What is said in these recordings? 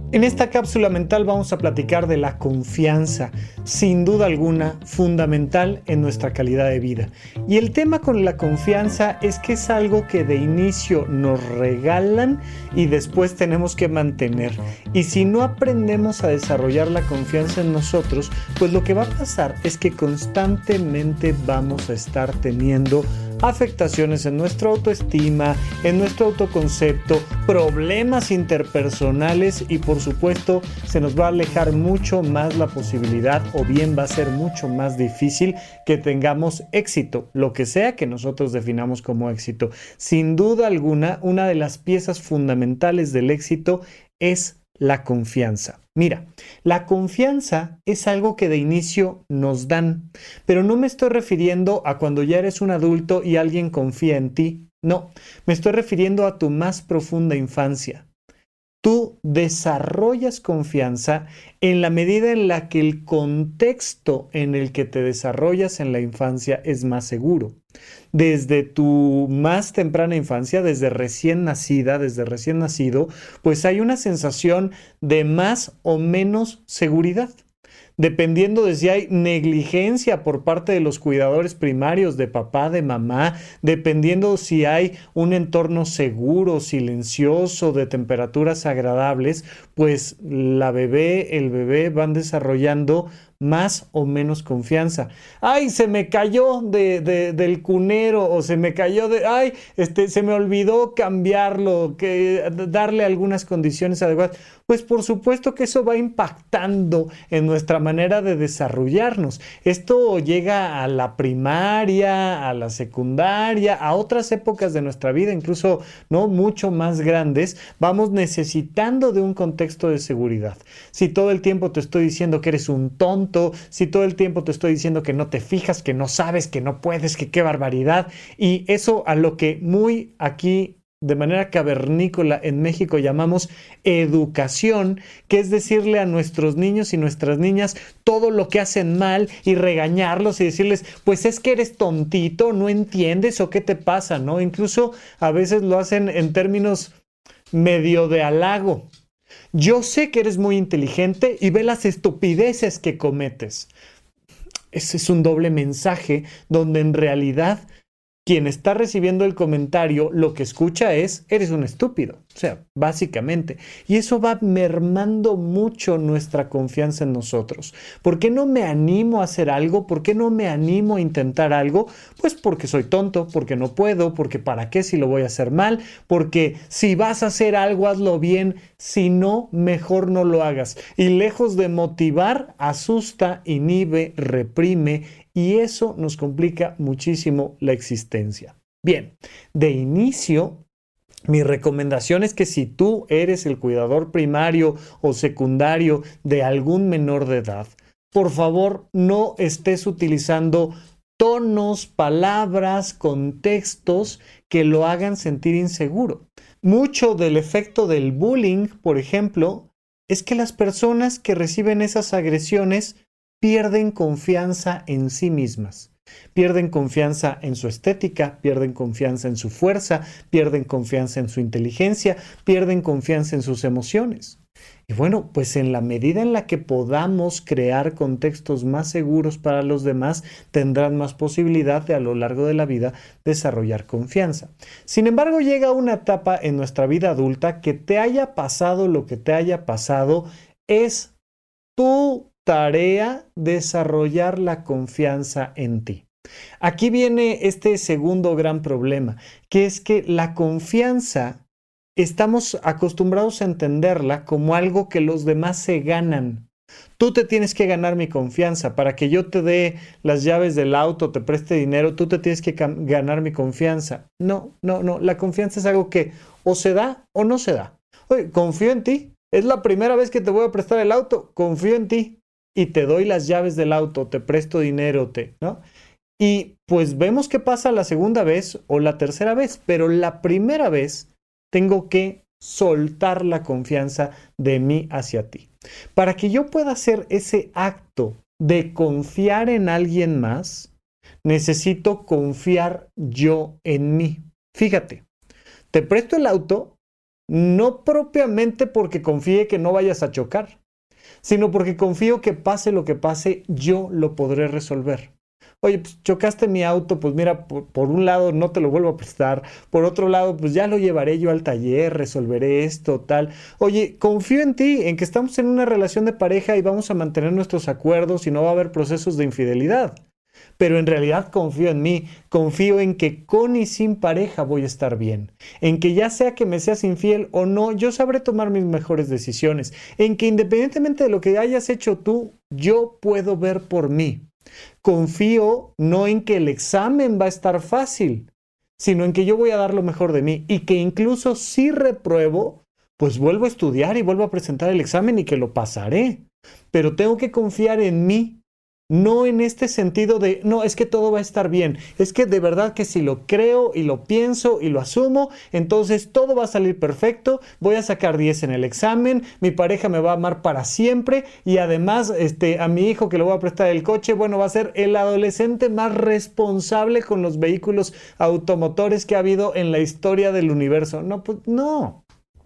En esta cápsula mental vamos a platicar de la confianza, sin duda alguna fundamental en nuestra calidad de vida. Y el tema con la confianza es que es algo que de inicio nos regalan y después tenemos que mantener. Y si no aprendemos a desarrollar la confianza en nosotros, pues lo que va a pasar es que constantemente vamos a estar teniendo afectaciones en nuestra autoestima, en nuestro autoconcepto, problemas interpersonales y por supuesto se nos va a alejar mucho más la posibilidad o bien va a ser mucho más difícil que tengamos éxito, lo que sea que nosotros definamos como éxito. Sin duda alguna, una de las piezas fundamentales del éxito es la confianza. Mira, la confianza es algo que de inicio nos dan, pero no me estoy refiriendo a cuando ya eres un adulto y alguien confía en ti. No, me estoy refiriendo a tu más profunda infancia. Tú desarrollas confianza en la medida en la que el contexto en el que te desarrollas en la infancia es más seguro. Desde tu más temprana infancia, desde recién nacida, desde recién nacido, pues hay una sensación de más o menos seguridad. Dependiendo de si hay negligencia por parte de los cuidadores primarios, de papá, de mamá, dependiendo si hay un entorno seguro, silencioso, de temperaturas agradables, pues el bebé van desarrollando más o menos confianza. ¡Ay, se me cayó del cunero! O se me cayó se me olvidó cambiarlo, darle algunas condiciones adecuadas. Pues por supuesto que eso va impactando en nuestra manera de desarrollarnos. Esto llega a la primaria, a la secundaria, a otras épocas de nuestra vida, incluso no mucho más grandes. Vamos necesitando de un contexto de seguridad. Si todo el tiempo te estoy diciendo que eres un tonto, si todo el tiempo te estoy diciendo que no te fijas, que no sabes, que no puedes, que qué barbaridad, y eso a lo que muy aquí de manera cavernícola en México llamamos educación, que es decirle a nuestros niños y nuestras niñas todo lo que hacen mal y regañarlos y decirles, pues es que eres tontito, no entiendes o qué te pasa, ¿no? Incluso a veces lo hacen en términos medio de halago. Yo sé que eres muy inteligente y ve las estupideces que cometes. Ese es un doble mensaje donde en realidad quien está recibiendo el comentario lo que escucha es, eres un estúpido, o sea, básicamente. Y eso va mermando mucho nuestra confianza en nosotros. ¿Por qué no me animo a hacer algo? ¿Por qué no me animo a intentar algo? Pues porque soy tonto, porque no puedo, porque para qué si lo voy a hacer mal, porque si vas a hacer algo, hazlo bien, si no, mejor no lo hagas. Y lejos de motivar, asusta, inhibe, reprime, y eso nos complica muchísimo la existencia. Bien, de inicio, mi recomendación es que si tú eres el cuidador primario o secundario de algún menor de edad, por favor no estés utilizando tonos, palabras, contextos que lo hagan sentir inseguro. Mucho del efecto del bullying, por ejemplo, es que las personas que reciben esas agresiones pierden confianza en sí mismas. Pierden confianza en su estética, pierden confianza en su fuerza, pierden confianza en su inteligencia, pierden confianza en sus emociones. Y bueno, pues en la medida en la que podamos crear contextos más seguros para los demás, tendrán más posibilidad de a lo largo de la vida desarrollar confianza. Sin embargo, llega una etapa en nuestra vida adulta que te haya pasado lo que te haya pasado, es tu tarea desarrollar la confianza en ti. Aquí viene este segundo gran problema, que es que la confianza estamos acostumbrados a entenderla como algo que los demás se ganan. Tú te tienes que ganar mi confianza. Para que yo te dé las llaves del auto, te preste dinero, tú te tienes que ganar mi confianza. No. La confianza es algo que o se da o no se da. Oye, confío en ti. Es la primera vez que te voy a prestar el auto. Confío en ti. Y te doy las llaves del auto, te presto dinero, ¿no? Y pues vemos qué pasa la segunda vez o la tercera vez, pero la primera vez tengo que soltar la confianza de mí hacia ti. Para que yo pueda hacer ese acto de confiar en alguien más, necesito confiar yo en mí. Fíjate, te presto el auto no propiamente porque confíe que no vayas a chocar, sino porque confío que pase lo que pase, yo lo podré resolver. Oye, pues chocaste mi auto, pues mira, por un lado no te lo vuelvo a prestar, por otro lado, pues ya lo llevaré yo al taller, resolveré esto, tal. Oye, confío en ti, en que estamos en una relación de pareja y vamos a mantener nuestros acuerdos y no va a haber procesos de infidelidad. Pero en realidad confío en mí, confío en que con y sin pareja voy a estar bien, en que ya sea que me seas infiel o no, yo sabré tomar mis mejores decisiones, en que independientemente de lo que hayas hecho tú, yo puedo ver por mí. Confío no en que el examen va a estar fácil, sino en que yo voy a dar lo mejor de mí y que incluso si repruebo, pues vuelvo a estudiar y vuelvo a presentar el examen y que lo pasaré. Pero tengo que confiar en mí. No en este sentido de, no, es que todo va a estar bien. Es que de verdad que si lo creo y lo pienso y lo asumo, entonces todo va a salir perfecto, voy a sacar 10 en el examen, mi pareja me va a amar para siempre y además a mi hijo que le voy a prestar el coche, bueno, va a ser el adolescente más responsable con los vehículos automotores que ha habido en la historia del universo. No, pues no.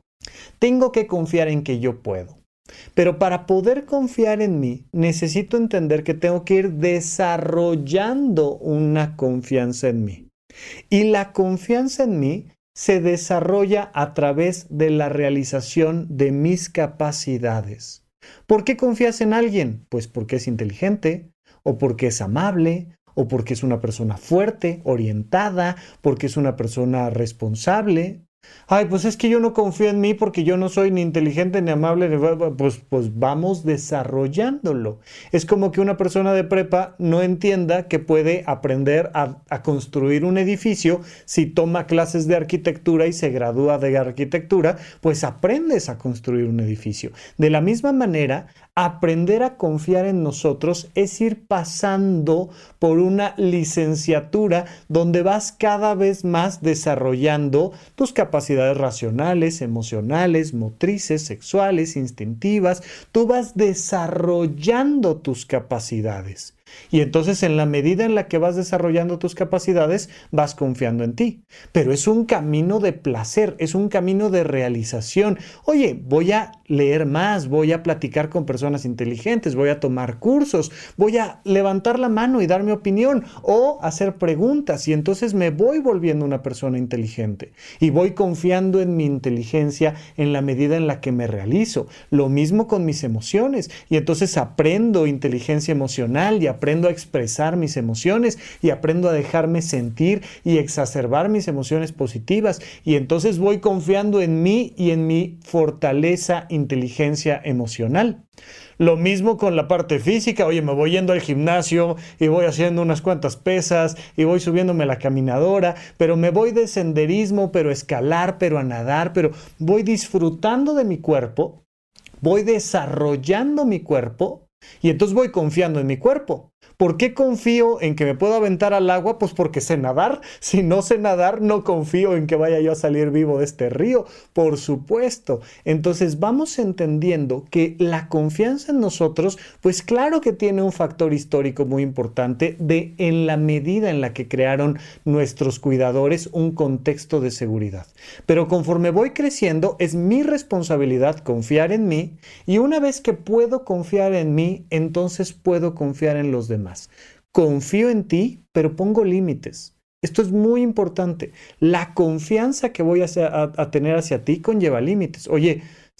Tengo que confiar en que yo puedo. Pero para poder confiar en mí, necesito entender que tengo que ir desarrollando una confianza en mí. Y la confianza en mí se desarrolla a través de la realización de mis capacidades. ¿Por qué confías en alguien? Pues porque es inteligente, o porque es amable, o porque es una persona fuerte, orientada, porque es una persona responsable. Ay, pues es que yo no confío en mí porque yo no soy ni inteligente ni amable, pues vamos desarrollándolo. Es como que una persona de prepa no entienda que puede aprender a construir un edificio si toma clases de arquitectura y se gradúa de arquitectura, pues aprendes a construir un edificio. De la misma manera, aprender a confiar en nosotros es ir pasando por una licenciatura donde vas cada vez más desarrollando tus capacidades racionales, emocionales, motrices, sexuales, instintivas. Tú vas desarrollando tus capacidades. Y entonces en la medida en la que vas desarrollando tus capacidades, vas confiando en ti. Pero es un camino de placer, es un camino de realización. Oye, voy a leer más, voy a platicar con personas inteligentes, voy a tomar cursos, voy a levantar la mano y dar mi opinión o hacer preguntas y entonces me voy volviendo una persona inteligente y voy confiando en mi inteligencia en la medida en la que me realizo. Lo mismo con mis emociones y entonces aprendo inteligencia emocional y aprendo a expresar mis emociones y aprendo a dejarme sentir y exacerbar mis emociones positivas y entonces voy confiando en mí y en mi fortaleza, inteligencia emocional. Lo mismo con la parte física. Oye, me voy yendo al gimnasio y voy haciendo unas cuantas pesas y voy subiéndome la caminadora, pero me voy de senderismo, pero a escalar, pero a nadar, pero voy disfrutando de mi cuerpo, voy desarrollando mi cuerpo y entonces voy confiando en mi cuerpo. ¿Por qué confío en que me puedo aventar al agua? Pues porque sé nadar. Si no sé nadar, no confío en que vaya yo a salir vivo de este río. Por supuesto. Entonces vamos entendiendo que la confianza en nosotros, pues claro que tiene un factor histórico muy importante en la medida en la que crearon nuestros cuidadores un contexto de seguridad. Pero conforme voy creciendo, es mi responsabilidad confiar en mí y una vez que puedo confiar en mí, entonces puedo confiar en los demás. Confío en ti, pero pongo límites. Esto es muy importante. La confianza que voy a tener hacia ti conlleva límites. Oye,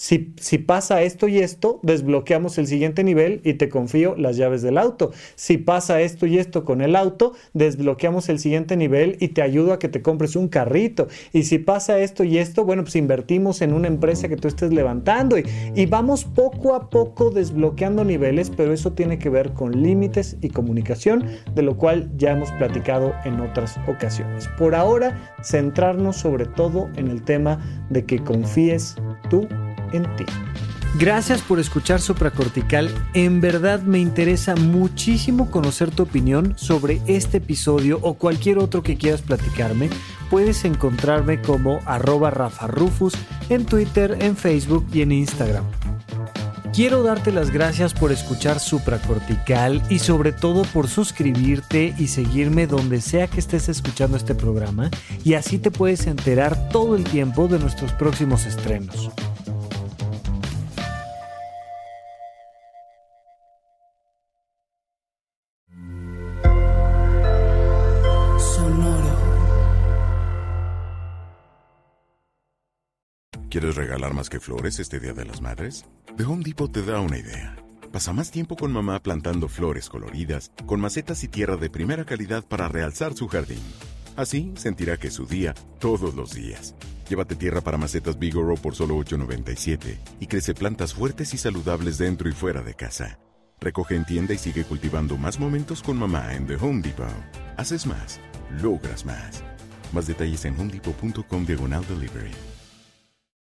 si pasa esto y esto, desbloqueamos el siguiente nivel y te confío las llaves del auto. Si pasa esto y esto con el auto, desbloqueamos el siguiente nivel y te ayudo a que te compres un carrito. Y si pasa esto y esto, bueno, pues invertimos en una empresa que tú estés levantando y vamos poco a poco desbloqueando niveles, pero eso tiene que ver con límites y comunicación, de lo cual ya hemos platicado en otras ocasiones. Por ahora, centrarnos sobre todo en el tema de que confíes tú en ti. Gracias por escuchar Supracortical. En verdad me interesa muchísimo conocer tu opinión sobre este episodio o cualquier otro que quieras platicarme. Puedes encontrarme como @RafaRufus en Twitter, en Facebook y en Instagram. Quiero darte las gracias por escuchar Supracortical y sobre todo por suscribirte y seguirme donde sea que estés escuchando este programa, y así te puedes enterar todo el tiempo de nuestros próximos estrenos. ¿Quieres regalar más que flores este Día de las Madres? The Home Depot te da una idea. Pasa más tiempo con mamá plantando flores coloridas, con macetas y tierra de primera calidad para realzar su jardín. Así sentirá que es su día todos los días. Llévate tierra para macetas Bigoro por solo $8.97 y crece plantas fuertes y saludables dentro y fuera de casa. Recoge en tienda y sigue cultivando más momentos con mamá en The Home Depot. Haces más, logras más. Más detalles en homedepot.com/delivery.